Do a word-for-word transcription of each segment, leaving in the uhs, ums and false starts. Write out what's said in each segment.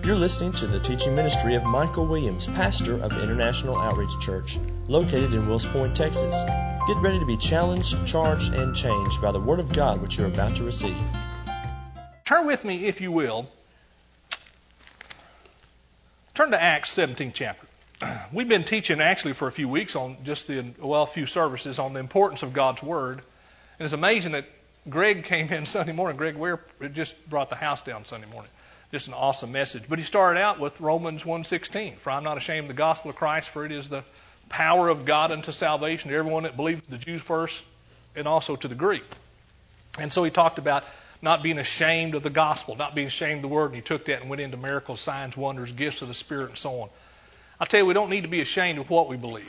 You're listening to the teaching ministry of Michael Williams, pastor of International Outreach Church, located in Wills Point, Texas. Get ready to be challenged, charged, and changed by the Word of God which you're about to receive. Turn with me, if you will. Turn to Acts seventeenth chapter. We've been teaching actually for a few weeks on just the, well, a few services on the importance of God's Word. And it's amazing that Greg came in Sunday morning. Greg Ware just brought the house down Sunday morning. Just an awesome message. But he started out with Romans one sixteen. For I'm not ashamed of the gospel of Christ, for it is the power of God unto salvation to everyone that believes, the Jews first, and also to the Greek. And so he talked about not being ashamed of the gospel, not being ashamed of the word, and he took that and went into miracles, signs, wonders, gifts of the Spirit, and so on. I'll tell you, we don't need to be ashamed of what we believe.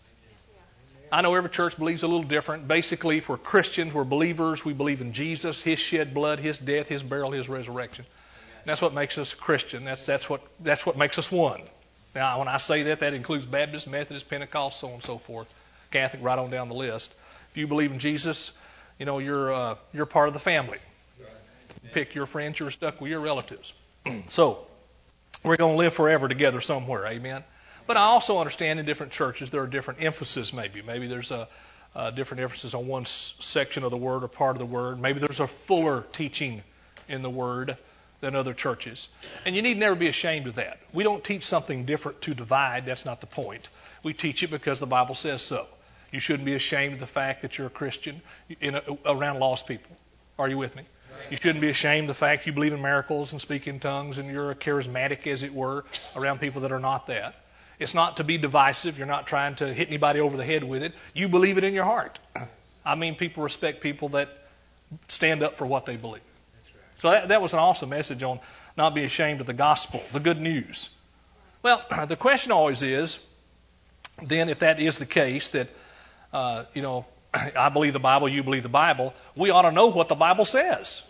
I know every church believes a little different. Basically, if we're Christians, we're believers. We believe in Jesus, His shed blood, His death, His burial, His resurrection. And that's what makes us a Christian. That's that's what that's what makes us one. Now, when I say that, that includes Baptist, Methodist, Pentecost, so on and so forth, Catholic, right on down the list. If you believe in Jesus, you know you're uh, you're part of the family. You pick your friends, you're stuck with your relatives. So we're going to live forever together somewhere. Amen. But I also understand in different churches there are different emphasis. Maybe maybe there's a, a different emphasis on one s- section of the Word or part of the Word. Maybe there's a fuller teaching in the Word than other churches. And you need never be ashamed of that. We don't teach something different to divide. That's not the point. We teach it because the Bible says so. You shouldn't be ashamed of the fact that you're a Christian in a, around lost people. Are you with me? You shouldn't be ashamed of the fact you believe in miracles and speak in tongues and you're a charismatic, as it were, around people that are not that. It's not to be divisive. You're not trying to hit anybody over the head with it. You believe it in your heart. I mean, people respect people that stand up for what they believe. So that, that was an awesome message on not be ashamed of the gospel, the good news. Well, the question always is, then if that is the case, that, uh, you know, I believe the Bible, you believe the Bible, we ought to know what the Bible says.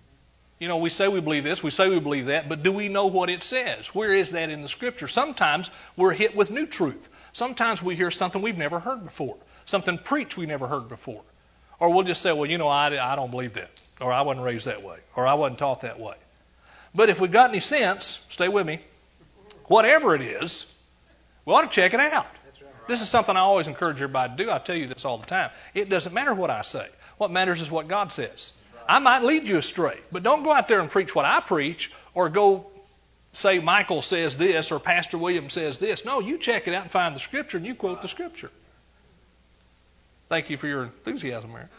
You know, we say we believe this, we say we believe that, but do we know what it says? Where is that in the Scripture? Sometimes we're hit with new truth. Sometimes we hear something we've never heard before, something preached we never heard before. Or we'll just say, well, you know, I, I don't believe that. Or I wasn't raised that way. Or I wasn't taught that way. But if we've got any sense, stay with me, whatever it is, we ought to check it out. This is something I always encourage everybody to do. I tell you this all the time. It doesn't matter what I say. What matters is what God says. I might lead you astray, but don't go out there and preach what I preach or go say Michael says this or Pastor William says this. No, you check it out and find the Scripture and you quote the Scripture. Thank you for your enthusiasm, Mary.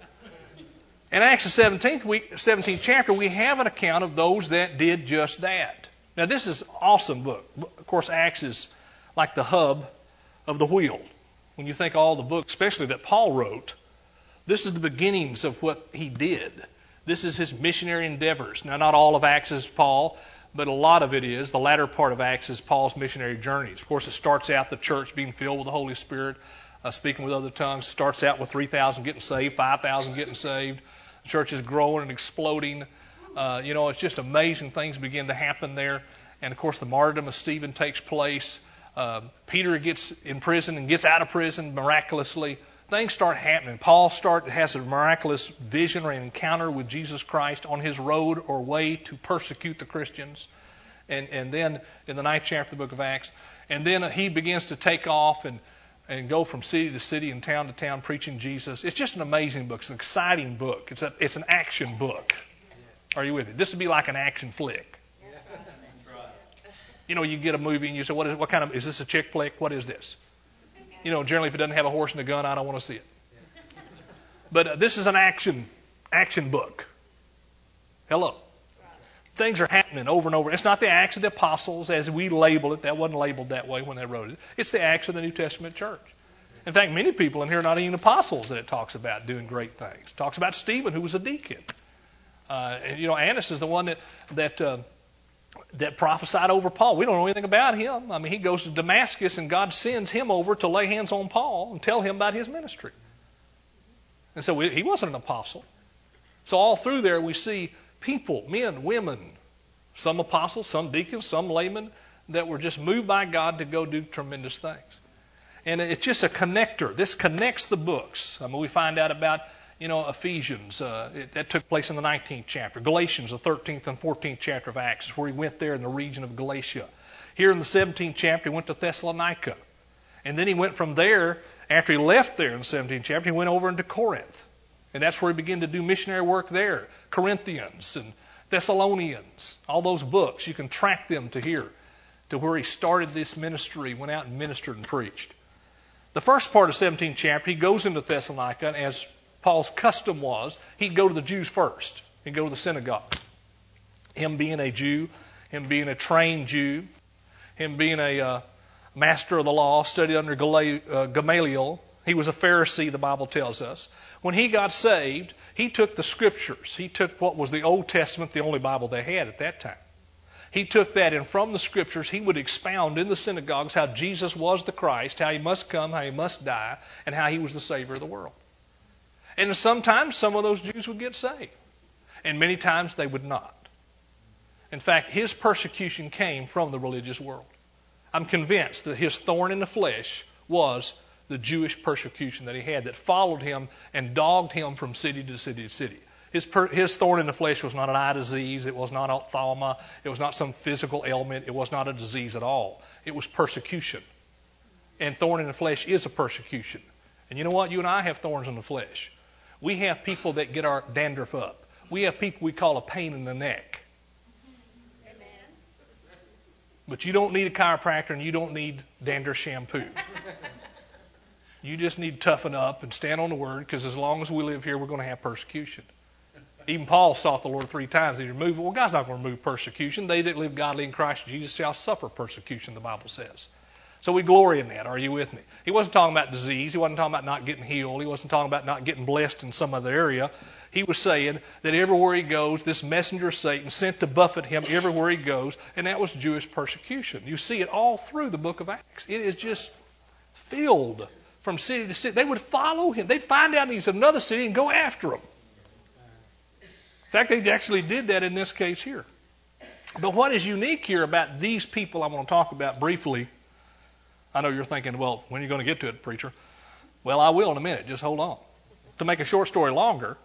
In Acts the seventeenth, week, seventeenth chapter, we have an account of those that did just that. Now, this is an awesome book. Of course, Acts is like the hub of the wheel. When you think of all the books, especially that Paul wrote, this is the beginnings of what he did. This is his missionary endeavors. Now, not all of Acts is Paul, but a lot of it is. The latter part of Acts is Paul's missionary journeys. Of course, it starts out the church being filled with the Holy Spirit, uh, speaking with other tongues. It starts out with three thousand getting saved, five thousand getting saved. The church is growing and exploding. Uh, you know, it's just amazing things begin to happen there. And, of course, the martyrdom of Stephen takes place. Uh, Peter gets in prison and gets out of prison miraculously. Things start happening. Paul start has a miraculous vision or an encounter with Jesus Christ on his road or way to persecute the Christians. And, and then in the ninth chapter of the book of Acts, and then he begins to take off and and go from city to city and town to town preaching Jesus. It's just an amazing book. It's an exciting book. It's a it's an action book. Are you with me? This would be like an action flick. You know, you get a movie and you say, what is what kind of, is this a chick flick? What is this? You know, generally if it doesn't have a horse and a gun, I don't want to see it. But uh, this is an action action book. Hello. Things are happening over and over. It's not the Acts of the Apostles as we label it. That wasn't labeled that way when they wrote it. It's the Acts of the New Testament church. In fact, many people in here are not even apostles that it talks about doing great things. It talks about Stephen, who was a deacon. Uh, and, you know, Annas is the one that that uh, that prophesied over Paul. We don't know anything about him. I mean, he goes to Damascus and God sends him over to lay hands on Paul and tell him about his ministry. And so we, he wasn't an apostle. So all through there we see people, men, women, some apostles, some deacons, some laymen, that were just moved by God to go do tremendous things. And it's just a connector. This connects the books. I mean, we find out about, You know, Ephesians, uh, it, that took place in the nineteenth chapter. Galatians, the thirteenth and fourteenth chapter of Acts, where he went there in the region of Galatia. Here in the seventeenth chapter, he went to Thessalonica. And then he went from there, after he left there in the seventeenth chapter, he went over into Corinth. And that's where he began to do missionary work there. Corinthians and Thessalonians, all those books, you can track them to here, to where he started this ministry, went out and ministered and preached. The first part of the seventeenth chapter, he goes into Thessalonica, and as Paul's custom was, he'd go to the Jews first. He'd go to the synagogue. Him being a Jew, him being a trained Jew, him being a uh, master of the law, studied under Gamaliel. He was a Pharisee, the Bible tells us. When he got saved, he took the Scriptures. He took what was the Old Testament, the only Bible they had at that time. He took that, and from the Scriptures, he would expound in the synagogues how Jesus was the Christ, how he must come, how he must die, and how he was the Savior of the world. And sometimes some of those Jews would get saved. And many times they would not. In fact, his persecution came from the religious world. I'm convinced that his thorn in the flesh was the Jewish persecution that he had that followed him and dogged him from city to city to city. His, per, his thorn in the flesh was not an eye disease. It was not ophthalma. It was not some physical ailment. It was not a disease at all. It was persecution. And thorn in the flesh is a persecution. And you know what? You and I have thorns in the flesh. We have people that get our dandruff up. We have people we call a pain in the neck. Amen. But you don't need a chiropractor and you don't need dandruff shampoo. You just need to toughen up and stand on the Word, because as long as we live here, we're going to have persecution. Even Paul sought the Lord three times. He removed it. Well, God's not going to remove persecution. They that live godly in Christ Jesus shall suffer persecution, the Bible says. So we glory in that. Are you with me? He wasn't talking about disease. He wasn't talking about not getting healed. He wasn't talking about not getting blessed in some other area. He was saying that everywhere he goes, this messenger of Satan sent to buffet him everywhere he goes, and that was Jewish persecution. You see it all through the book of Acts. It is just filled from city to city. They would follow him. They'd find out he's in another city and go after him. In fact, they actually did that in this case here. But what is unique here about these people I'm going to talk about briefly, I know you're thinking, well, when are you going to get to it, preacher? Well, I will in a minute. Just hold on. To make a short story longer,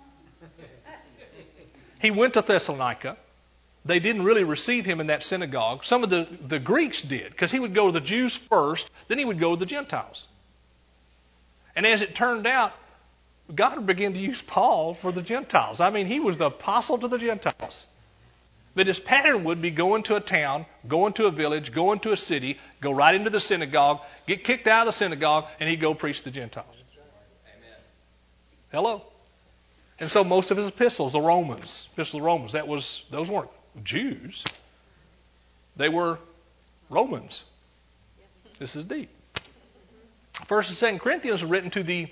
he went to Thessalonica. They didn't really receive him in that synagogue. Some of the, the Greeks did, because he would go to the Jews first, then he would go to the Gentiles. And as it turned out, God began to use Paul for the Gentiles. I mean, he was the apostle to the Gentiles. But his pattern would be go into a town, go into a village, go into a city, go right into the synagogue, get kicked out of the synagogue, and he'd go preach to the Gentiles. Amen. Hello? And so most of his epistles, the Romans, epistle of the Romans, that was those weren't Jews. They were Romans. This is deep. First and Second Corinthians were written to the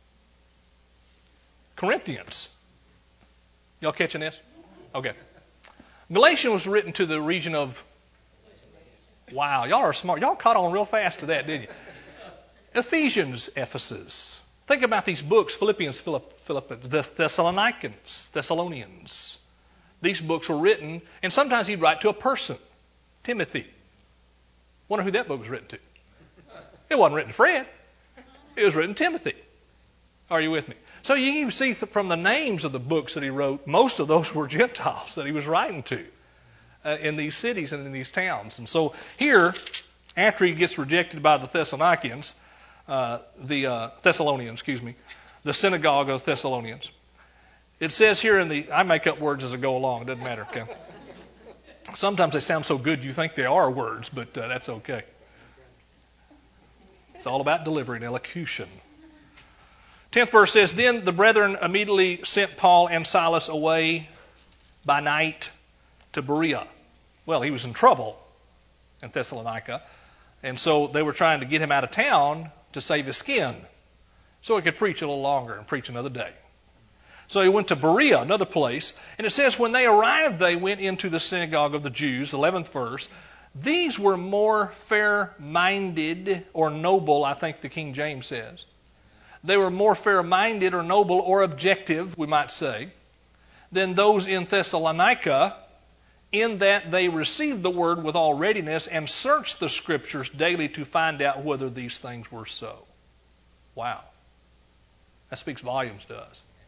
Corinthians. Y'all catching this? Okay. Galatians was written to the region of... Wow, y'all are smart. Y'all caught on real fast to that, didn't you? Ephesians, Ephesus. Think about these books, Philippians, Philipp, Philippians, the Thessalonians, Thessalonians. These books were written, and sometimes he'd write to a person, Timothy. Wonder who that book was written to. It wasn't written to Fred. It was written to Timothy. Are you with me? So you even see from the names of the books that he wrote, most of those were Gentiles that he was writing to uh, in these cities and in these towns. And so here, after he gets rejected by the Thessalonians, uh, the uh, Thessalonians, excuse me, the synagogue of Thessalonians, it says here in the, I make up words as I go along, it doesn't matter, okay? Sometimes they sound so good you think they are words, but uh, that's okay. It's all about delivery and elocution. Tenth verse says, Then the brethren immediately sent Paul and Silas away by night to Berea. Well, he was in trouble in Thessalonica, and so they were trying to get him out of town to save his skin so he could preach a little longer and preach another day. So he went to Berea, another place, and it says when they arrived, they went into the synagogue of the Jews, eleventh verse. These were more fair-minded or noble, I think the King James says. They were more fair-minded or noble or objective, we might say, than those in Thessalonica, in that they received the word with all readiness and searched the Scriptures daily to find out whether these things were so. Wow. That speaks volumes to us.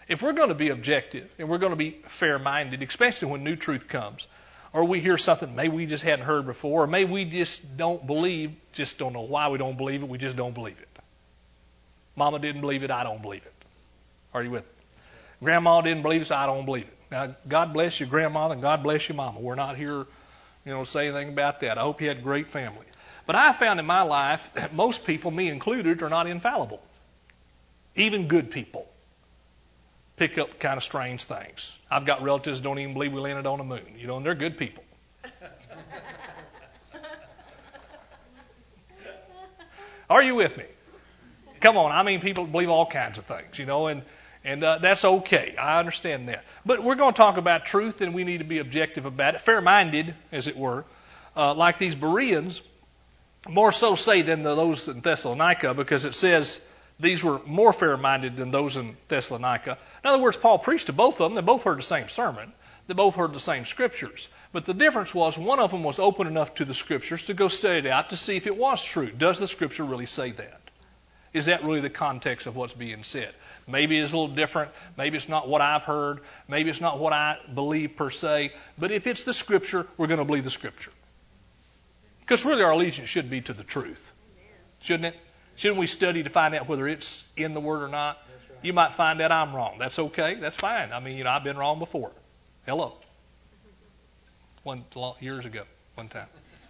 If we're going to be objective and we're going to be fair-minded, especially when new truth comes, or we hear something maybe we just hadn't heard before, or maybe we just don't believe, just don't know why we don't believe it, we just don't believe it. Mama didn't believe it, I don't believe it. Are you with me? Grandma didn't believe it, so I don't believe it. Now, God bless your grandma and God bless your mama. We're not here, you know, to say anything about that. I hope you had a great family. But I found in my life that most people, me included, are not infallible. Even good people pick up kind of strange things. I've got relatives who don't even believe we landed on the moon, you know, and they're good people. Are you with me? Come on, I mean, people believe all kinds of things, you know, and and uh, that's okay. I understand that. But we're going to talk about truth, and we need to be objective about it, fair-minded, as it were, uh, like these Bereans, more so say than those in Thessalonica, because it says these were more fair-minded than those in Thessalonica. In other words, Paul preached to both of them. They both heard the same sermon. They both heard the same scriptures. But the difference was one of them was open enough to the scriptures to go study it out to see if it was true. Does the scripture really say that? Is that really the context of what's being said? Maybe it's a little different. Maybe it's not what I've heard. Maybe it's not what I believe per se. But if it's the scripture, we're going to believe the scripture. Because really our allegiance should be to the truth. Shouldn't it? Shouldn't we study to find out whether it's in the Word or not? Right. You might find out I'm wrong. That's okay. That's fine. I mean, you know, I've been wrong before. Hello. One years ago, one time.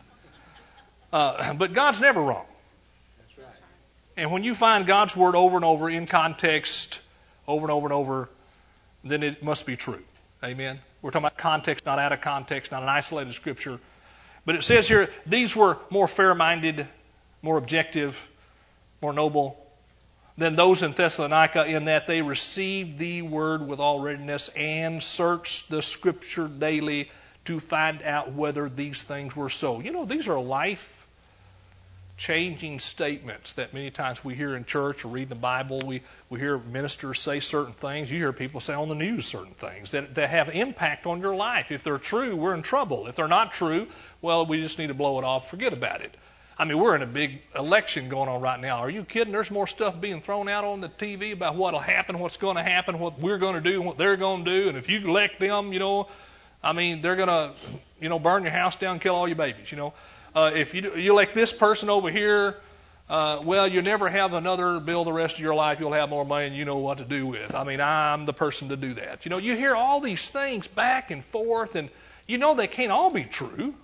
Uh, but God's never wrong. That's right. And when you find God's Word over and over in context, over and over and over, then it must be true. Amen? We're talking about context, not out of context, not an isolated scripture. But it says here, these were more fair-minded, more objective, more noble than those in Thessalonica, in that they received the word with all readiness and searched the scripture daily to find out whether these things were so. You know, these are life-changing statements that many times we hear in church or read the Bible. We, we hear ministers say certain things. You hear people say on the news certain things that, that have impact on your life. If they're true, we're in trouble. If they're not true, well, we just need to blow it off, forget about it. I mean, we're in a big election going on right now. Are you kidding? There's more stuff being thrown out on the T V about what will happen, what's going to happen, what we're going to do, and what they're going to do. And if you elect them, you know, I mean, they're going to, you know, burn your house down, kill all your babies, you know. Uh, if you, you elect this person over here, uh, well, you'll never have another bill the rest of your life. You'll have more money and you know what to do with. I mean, I'm the person to do that. You know, you hear all these things back and forth, and you know they can't all be true.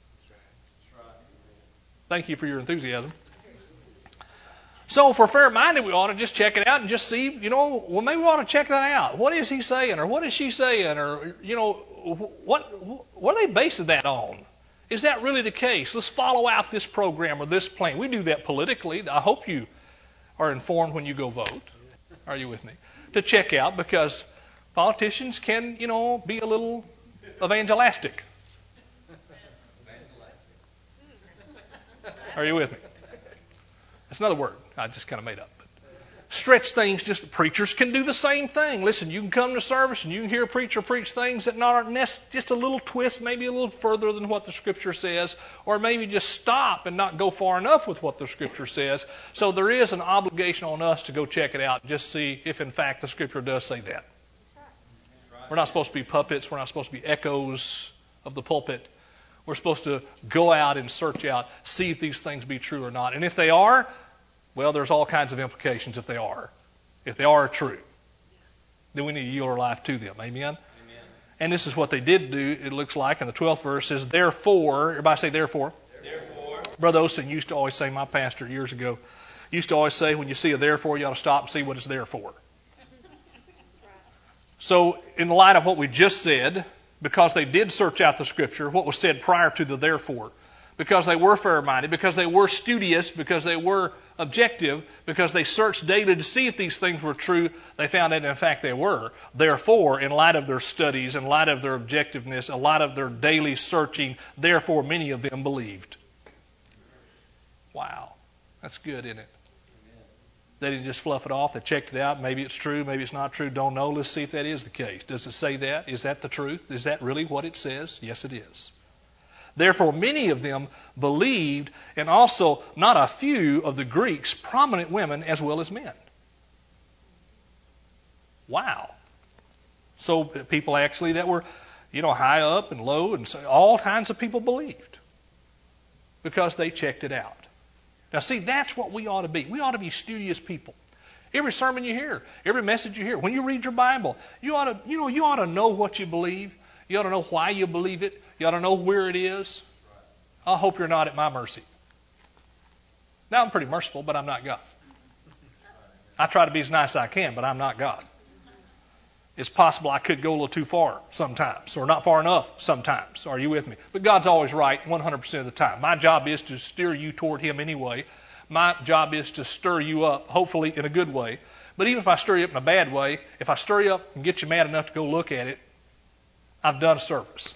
Thank you for your enthusiasm. So if we're fair-minded, we ought to just check it out and just see, you know, well, maybe we ought to check that out. What is he saying, or what is she saying, or, you know, what what are they basing that on? Is that really the case? Let's follow out this program or this plan. We do that politically. I hope you are informed when you go vote. Are you with me? To check out, because politicians can, you know, be a little evangelistic. Are you with me? That's another word I just kind of made up. But stretch things, just preachers can do the same thing. Listen, you can come to service and you can hear a preacher preach things that not just a little twist, maybe a little further than what the Scripture says, or maybe just stop and not go far enough with what the Scripture says. So there is an obligation on us to go check it out and just see if in fact the Scripture does say that. We're not supposed to be puppets. We're not supposed to be echoes of the pulpit. We're supposed to go out and search out, see if these things be true or not. And if they are, well, there's all kinds of implications if they are. If they are true, then we need to yield our life to them. Amen? Amen. And this is what they did do, it looks like. In the twelfth verse says, therefore, everybody say therefore. Therefore. Brother Osteen used to always say, my pastor years ago, used to always say, when you see a therefore, you ought to stop and see what it's there for. So, in the light of what we just said, because they did search out the Scripture, what was said prior to the therefore, because they were fair-minded, because they were studious, because they were objective, because they searched daily to see if these things were true, they found that in fact they were. Therefore, in light of their studies, in light of their objectiveness, in light of their daily searching, therefore many of them believed. Wow. That's good, isn't it? They didn't just fluff it off. They checked it out. Maybe it's true. Maybe it's not true. Don't know. Let's see if that is the case. Does it say that? Is that the truth? Is that really what it says? Yes, it is. Therefore, many of them believed, and also not a few of the Greeks, prominent women as well as men. Wow. So people actually that were, you know, high up and low, and so all kinds of people believed because they checked it out. Now, see, that's what we ought to be. We ought to be studious people. Every sermon you hear, every message you hear, when you read your Bible, you ought to, you know, you ought to know what you believe. You ought to know why you believe it. You ought to know where it is. I hope you're not at my mercy. Now, I'm pretty merciful, but I'm not God. I try to be as nice as I can, but I'm not God. It's possible I could go a little too far sometimes, or not far enough sometimes. Are you with me? But God's always right one hundred percent of the time. My job is to steer you toward Him anyway. My job is to stir you up, hopefully in a good way. But even if I stir you up in a bad way, if I stir you up and get you mad enough to go look at it, I've done a service.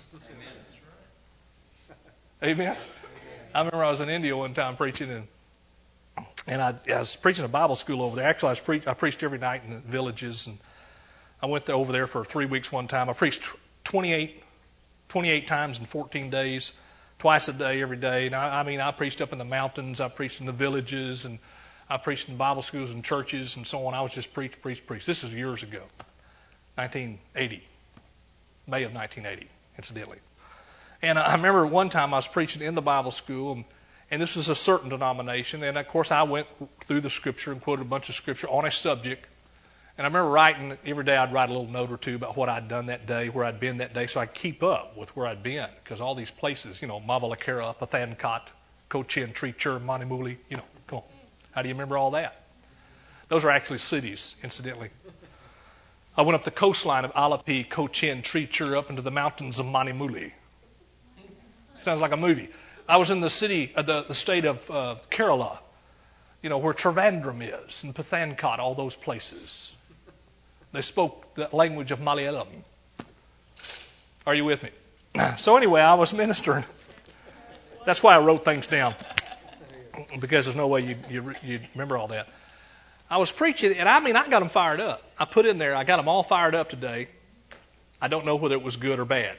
Amen? Amen? I remember I was in India one time preaching, and and I, I was preaching a Bible school over there. Actually, I, was pre- I preached every night in the villages, and I went there, over there for three weeks one time. I preached twenty-eight, twenty-eight times in fourteen days, twice a day, every day. And I, I mean, I preached up in the mountains. I preached in the villages, and I preached in Bible schools and churches and so on. I was just preach, preach, preach. This is years ago, nineteen eighty, May of nineteen eighty, incidentally. And I remember one time I was preaching in the Bible school, and, and this was a certain denomination. And, of course, I went through the Scripture and quoted a bunch of Scripture on a subject. And I remember writing, every day I'd write a little note or two about what I'd done that day, where I'd been that day, so I'd keep up with where I'd been. Because all these places, you know, Mavalakara, Pathankot, Cochin, Trichur, Manimuli, you know, come on. How do you remember all that? Those are actually cities, incidentally. I went up the coastline of Alapi, Cochin, Trichur, up into the mountains of Manimuli. Sounds like a movie. I was in the city, uh, the, the state of uh, Kerala, you know, where Trivandrum is, and Pathankot, all those places. They spoke the language of Malayalam. Are you with me? So anyway, I was ministering. That's why I wrote things down, because there's no way you you you remember all that. I was preaching, and I mean, I got them fired up. I put in there, I got them all fired up today. I don't know whether it was good or bad.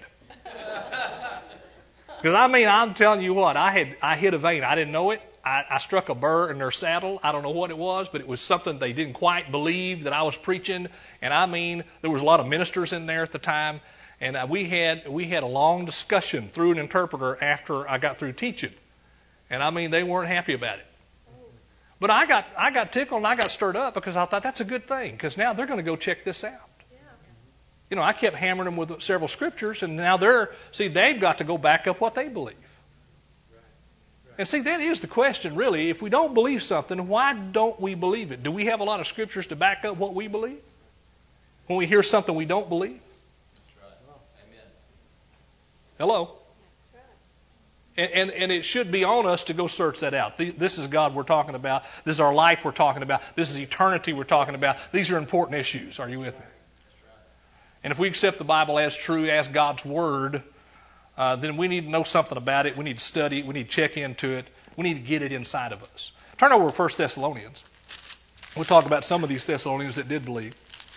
Because I mean, I'm telling you what, I had I hit a vein. I didn't know it. I, I struck a burr in their saddle. I don't know what it was, but it was something they didn't quite believe that I was preaching. And I mean, there was a lot of ministers in there at the time, and we had we had a long discussion through an interpreter after I got through teaching. And I mean, they weren't happy about it. But I got I got tickled and I got stirred up because I thought that's a good thing, because now they're going to go check this out. You know, I kept hammering them with several scriptures, and now they're see they've got to go back up what they believe. And see, that is the question, really. If we don't believe something, why don't we believe it? Do we have a lot of scriptures to back up what we believe? When we hear something we don't believe? That's right. Amen. Hello? And, and, and it should be on us to go search that out. This is God we're talking about. This is our life we're talking about. This is eternity we're talking about. These are important issues. Are you with me? And if we accept the Bible as true, as God's Word, Uh, then we need to know something about it. We need to study it. We need to check into it. We need to get it inside of us. Turn over to First Thessalonians. We'll talk about some of these Thessalonians that did believe.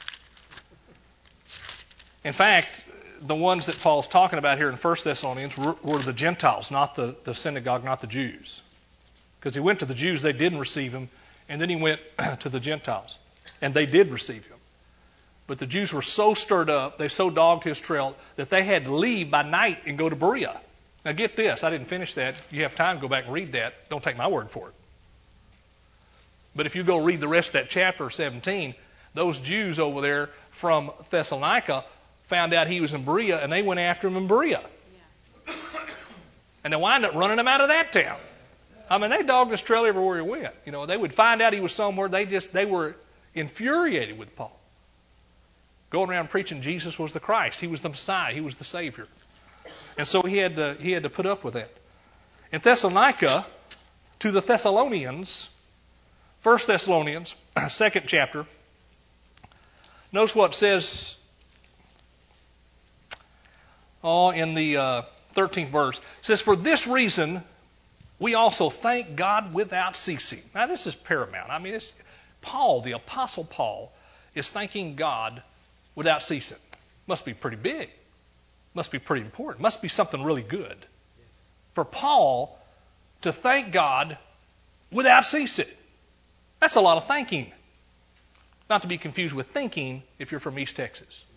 In fact, the ones that Paul's talking about here in First Thessalonians were, were the Gentiles, not the, the synagogue, not the Jews. Because he went to the Jews, they didn't receive him. And then he went to the Gentiles, and they did receive him. But the Jews were so stirred up, they so dogged his trail, that they had to leave by night and go to Berea. Now get this, I didn't finish that. You have time to go back and read that. Don't take my word for it. But if you go read the rest of that chapter, seventeen, those Jews over there from Thessalonica found out he was in Berea, and they went after him in Berea. Yeah. And they wound up running him out of that town. I mean, they dogged his trail everywhere he went. You know, they would find out he was somewhere. They just they were infuriated with Paul. Going around preaching Jesus was the Christ. He was the Messiah. He was the Savior. And so he had to, he had to put up with that. In Thessalonica, to the Thessalonians, First Thessalonians, second chapter, notice what it says oh, in the uh, thirteenth verse. It says, "For this reason we also thank God without ceasing." Now this is paramount. I mean, it's Paul, the Apostle Paul, is thanking God without ceasing. Must be pretty big. Must be pretty important. Must be something really good. Yes. For Paul to thank God without ceasing. That's a lot of thanking. Not to be confused with thinking if you're from East Texas.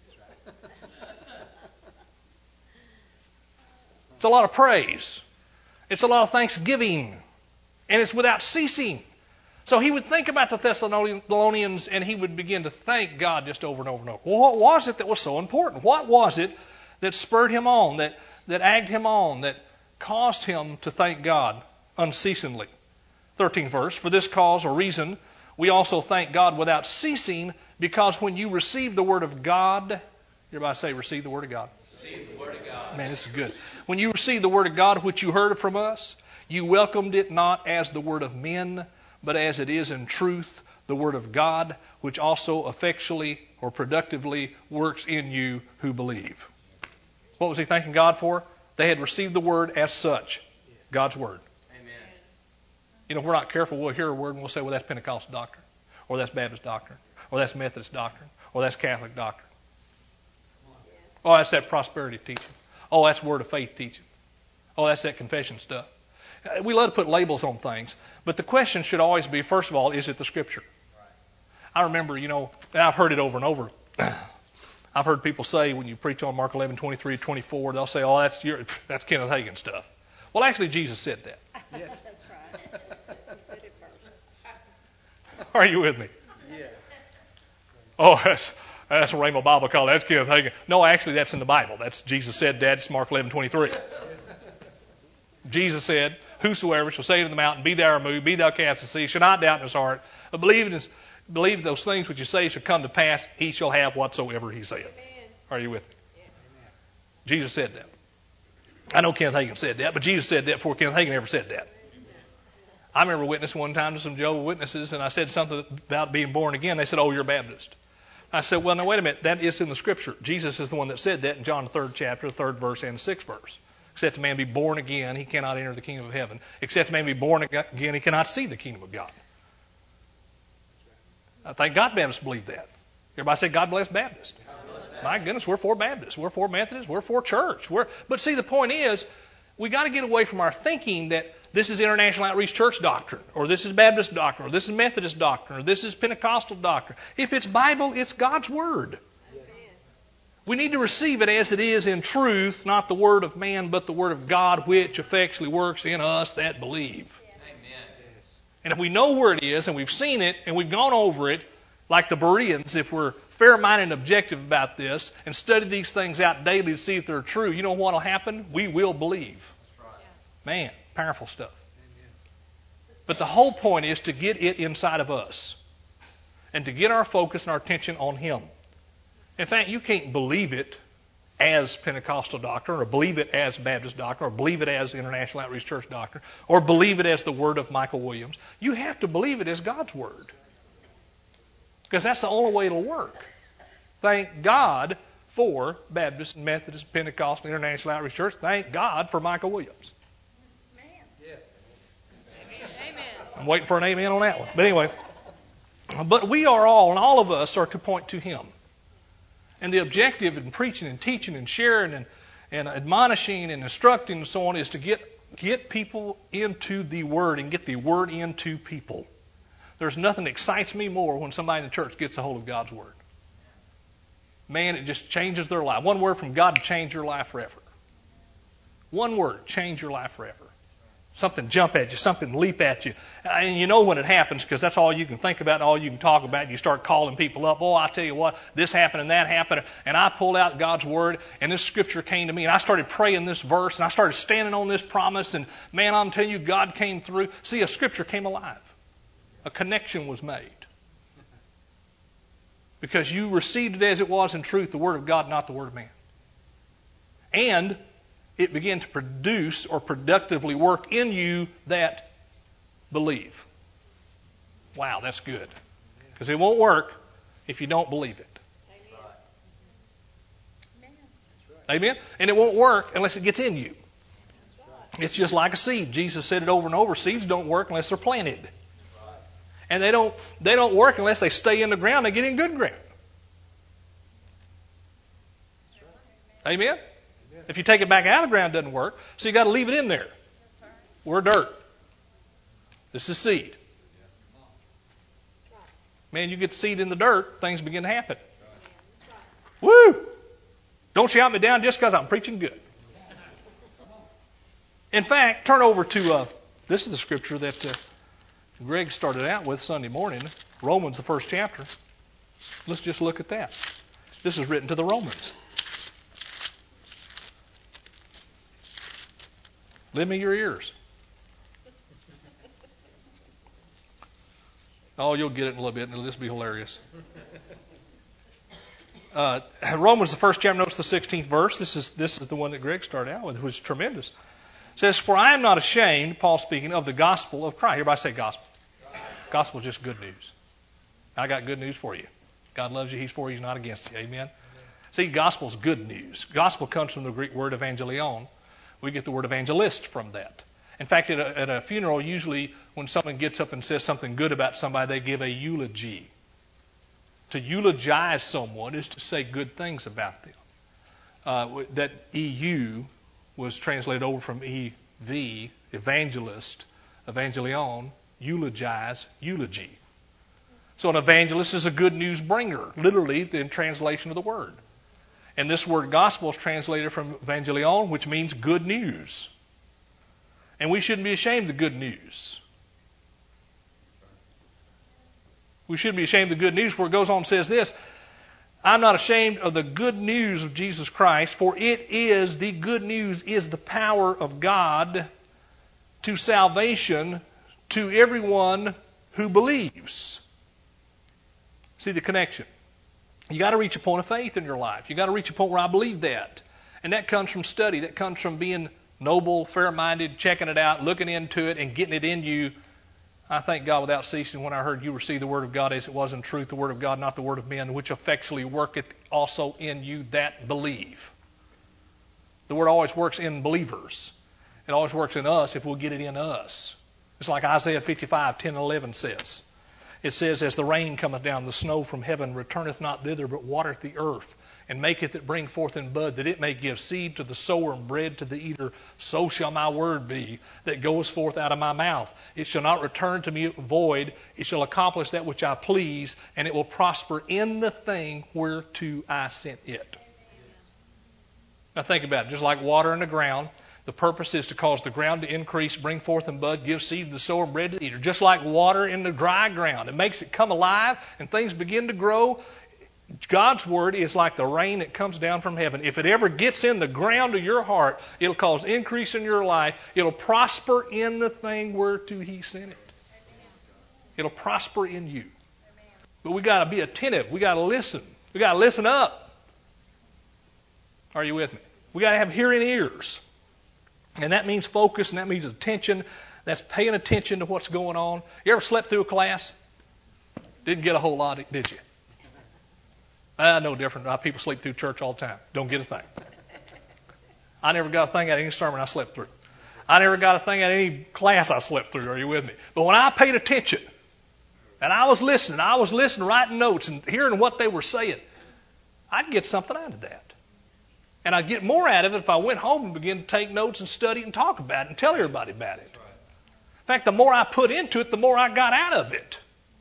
It's a lot of praise. It's a lot of thanksgiving. And it's without ceasing. So he would think about the Thessalonians and he would begin to thank God just over and over and over. Well, what was it that was so important? What was it that spurred him on, that, that egged him on, that caused him to thank God unceasingly? thirteenth verse, for this cause or reason, we also thank God without ceasing, because when you received the word of God, everybody say, receive the word of God. Receive the word of God. Man, this is good. When you received the word of God, which you heard from us, you welcomed it not as the word of men, but as it is in truth, the word of God, which also effectually or productively works in you who believe. What was he thanking God for? They had received the word as such, God's word. Amen. You know, if we're not careful, we'll hear a word and we'll say, well, that's Pentecostal doctrine, or that's Baptist doctrine, or that's Methodist doctrine, or that's Catholic doctrine. Oh, that's that prosperity teaching. Oh, that's word of faith teaching. Oh, that's that confession stuff. We love to put labels on things, but the question should always be, first of all, is it the Scripture? I remember, you know, and I've heard it over and over. I've heard people say when you preach on Mark eleven, twenty-three, twenty-four, they'll say, oh, that's your, that's Kenneth Hagin stuff. Well, actually, Jesus said that. Yes, that's right. He said it first. Are you with me? Yes. Oh, that's that's a Rhema Bible college. That's Kenneth Hagin. No, actually, that's in the Bible. That's Jesus said that. It's Mark eleven, twenty-three. Jesus said, whosoever shall say to the mountain, be thou removed, be thou cast to the sea, shall not doubt in his heart, but believe, in, believe those things which you say shall come to pass, he shall have whatsoever he saith. Amen. Are you with me? Yeah. Jesus said that. I know Kenneth Hagin said that, but Jesus said that before Kenneth Hagin ever said that. I remember witnessing one time to some Jehovah's Witnesses, and I said something about being born again. They said, oh, you're a Baptist. I said, well, now, wait a minute. That is in the Scripture. Jesus is the one that said that in John the third chapter, the third verse, and the sixth verse. Except a man be born again, he cannot enter the kingdom of heaven. Except a man be born again, he cannot see the kingdom of God. I think God Baptists believe that. Everybody say, God bless Baptists. God bless Baptist. My goodness, we're for Baptists. We're for Methodists. We're for church. We're, but see, the point is, we got to get away from our thinking that this is International Outreach Church doctrine, or this is Baptist doctrine, or this is Methodist doctrine, or this is Pentecostal doctrine. If it's Bible, it's God's Word. We need to receive it as it is in truth, not the word of man, but the word of God, which effectually works in us that believe. Amen. And if we know where it is, and we've seen it, and we've gone over it, like the Bereans, if we're fair-minded and objective about this, and study these things out daily to see if they're true, you know what will happen? We will believe. Man, powerful stuff. But the whole point is to get it inside of us, and to get our focus and our attention on Him. In fact, you can't believe it as Pentecostal doctrine, or believe it as Baptist doctrine, or believe it as International Outreach Church doctrine, or believe it as the Word of Michael Williams. You have to believe it as God's Word. Because that's the only way it'll work. Thank God for Baptist, Methodist, Pentecostal, International Outreach Church. Thank God for Michael Williams. Yes. Amen. I'm waiting for an amen on that one. But anyway, but we are all, and all of us are to point to Him. And the objective in preaching and teaching and sharing and, and admonishing and instructing and so on is to get, get people into the Word and get the Word into people. There's nothing that excites me more when somebody in the church gets a hold of God's Word. Man, it just changes their life. One word from God to change your life forever. One word, change your life forever. Something jump at you, something leap at you. And you know when it happens because that's all you can think about and all you can talk about. And you start calling people up. Oh, I tell you what, this happened and that happened. And I pulled out God's Word and this Scripture came to me. And I started praying this verse and I started standing on this promise. And man, I'm telling you, God came through. See, a Scripture came alive. A connection was made. Because you received it as it was in truth, the Word of God, not the Word of man. And it began to produce or productively work in you that believe. Wow, that's good. Because it won't work if you don't believe it. Amen. Amen? And it won't work unless it gets in you. It's just like a seed. Jesus said it over and over. Seeds don't work unless they're planted. And they don't, they don't work unless they stay in the ground. They get in good ground. Amen? If you take it back out of the ground, it doesn't work. So you got to leave it in there. We're dirt. This is seed. Man, you get seed in the dirt, things begin to happen. Woo! Don't shout me down just because I'm preaching good. In fact, turn over to, uh, this is the scripture that uh, Greg started out with Sunday morning, Romans, the first chapter. Let's just look at that. This is written to the Romans. Lend me your ears. Oh, you'll get it in a little bit, and it'll just be hilarious. Uh, Romans, the first chapter, notice the sixteenth verse. This is this is the one that Greg started out with, which is tremendous. It says, "For I am not ashamed," Paul speaking, "of the gospel of Christ." Everybody say gospel. Gospel is just good news. I got good news for you. God loves you. He's for you. He's not against you. Amen? Amen. See, gospel is good news. Gospel comes from the Greek word evangelion. We get the word evangelist from that. In fact, at a, at a funeral, usually when someone gets up and says something good about somebody, they give a eulogy. To eulogize someone is to say good things about them. Uh, that E U was translated over from E V, evangelist, evangelion, eulogize, eulogy. So an evangelist is a good news bringer, literally the translation of the word. And this word gospel is translated from evangelion, which means good news. And we shouldn't be ashamed of the good news. We shouldn't be ashamed of the good news, where it goes on and says this, "I'm not ashamed of the good news of Jesus Christ, for it is, the good news is the power of God to salvation to everyone who believes." See the connection. You got to reach a point of faith in your life. You got to reach a point where I believe that. And that comes from study. That comes from being noble, fair-minded, checking it out, looking into it, and getting it in you. I thank God without ceasing when I heard you receive the word of God as it was in truth, the word of God, not the word of men, which effectually worketh also in you that believe. The word always works in believers. It always works in us if we'll get it in us. It's like Isaiah fifty-five, ten and eleven says. It says, "As the rain cometh down, the snow from heaven returneth not thither, but watereth the earth, and maketh it bring forth in bud, that it may give seed to the sower and bread to the eater. So shall my word be that goes forth out of my mouth. It shall not return to me void. It shall accomplish that which I please, and it will prosper in the thing whereto I sent it." Now think about it. Just like water in the ground, the purpose is to cause the ground to increase, bring forth and bud, give seed to the sower and bread to the eater. Just like water in the dry ground. It makes it come alive and things begin to grow. God's word is like the rain that comes down from heaven. If it ever gets in the ground of your heart, it'll cause increase in your life. It'll prosper in the thing whereto He sent it. It'll prosper in you. But we got to be attentive. We got to listen. We got to listen up. Are you with me? We got to have hearing ears. And that means focus, and that means attention. That's paying attention to what's going on. You ever slept through a class? Didn't get a whole lot, did you? Ah, no different. People sleep through church all the time. Don't get a thing. I never got a thing out of any sermon I slept through. I never got a thing out of any class I slept through. Are you with me? But when I paid attention, and I was listening, I was listening, writing notes, and hearing what they were saying, I'd get something out of that. And I'd get more out of it if I went home and began to take notes and study and talk about it and tell everybody about it. In fact, the more I put into it, the more I got out of it.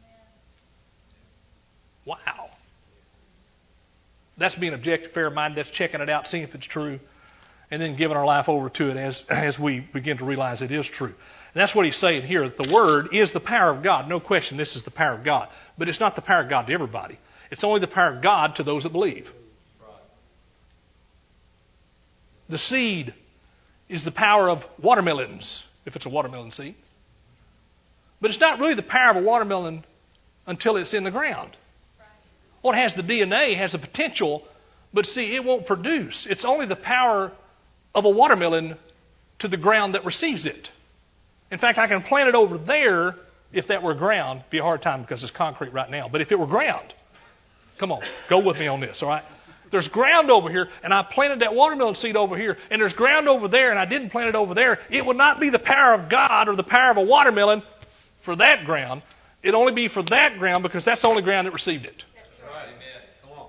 Wow. That's being objective, fair-minded. That's checking it out, seeing if it's true, and then giving our life over to it as, as we begin to realize it is true. And that's what he's saying here, that the Word is the power of God. No question, this is the power of God. But it's not the power of God to everybody. It's only the power of God to those that believe. The seed is the power of watermelons, if it's a watermelon seed. But it's not really the power of a watermelon until it's in the ground. Well, it has the D N A, has the potential, but see, it won't produce. It's only the power of a watermelon to the ground that receives it. In fact, I can plant it over there if that were ground. It'd be a hard time because it's concrete right now. But if it were ground, come on, go with me on this, all right? There's ground over here, and I planted that watermelon seed over here, and there's ground over there, and I didn't plant it over there. It would not be the power of God or the power of a watermelon for that ground. It'd only be for that ground because that's the only ground that received it. That's right. Amen. Come on.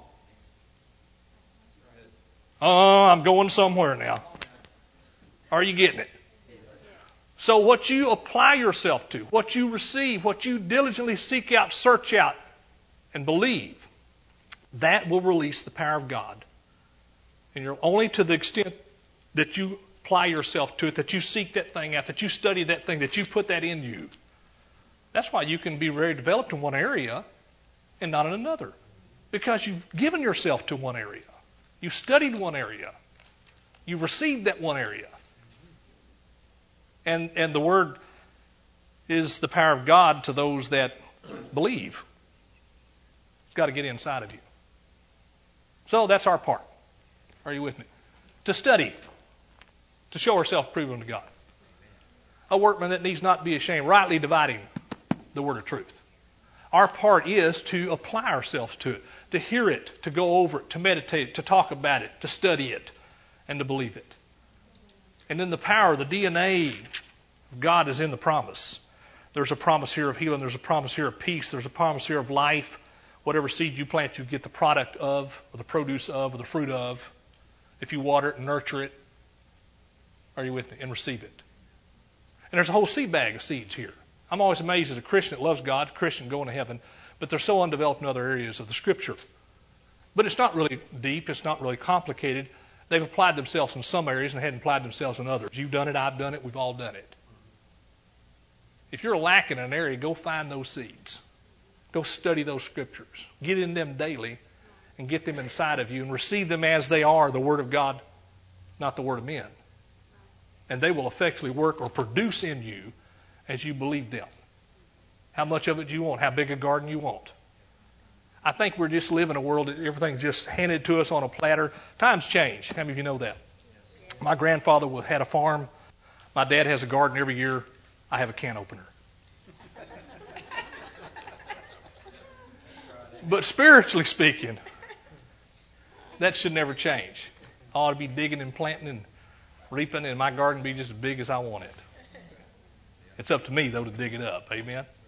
Oh, I'm going somewhere now. Are you getting it? So what you apply yourself to, what you receive, what you diligently seek out, search out, and believe, that will release the power of God And you're only to the extent that you apply yourself to it, that you seek that thing out, that you study that thing, that you put that in you. That's why you can be very developed in one area and not in another. Because you've given yourself to one area. You've studied one area. You've received that one area. And, and the Word is the power of God to those that believe. It's got to get inside of you. So that's our part. Are you with me? To study. To show ourselves proven to God. A workman that needs not be ashamed, rightly dividing the word of truth. Our part is to apply ourselves to it, to hear it, to go over it, to meditate, to talk about it, to study it, and to believe it. And then the power, the D N A of God is in the promise. There's a promise here of healing. There's a promise here of peace. There's a promise here of life. Whatever seed you plant, you get the product of, or the produce of, or the fruit of. If you water it and nurture it, are you with me? And receive it. And there's a whole seed bag of seeds here. I'm always amazed as a Christian that loves God, a Christian going to heaven, but they're so undeveloped in other areas of the Scripture. But it's not really deep. It's not really complicated. They've applied themselves in some areas and hadn't applied themselves in others. You've done it. I've done it. We've all done it. If you're lacking in an area, go find those seeds. Go study those Scriptures. Get in them daily and get them inside of you and receive them as they are, the Word of God, not the Word of men. And they will effectively work or produce in you as you believe them. How much of it do you want? How big a garden you want? I think we're just living in a world that everything's just handed to us on a platter. Times change. How many of you know that? Yes. My grandfather had a farm. My dad has a garden every year. I have a can opener. But spiritually speaking, that should never change. I ought to be digging and planting and reaping, and my garden be just as big as I want it. It's up to me, though, to dig it up. Amen?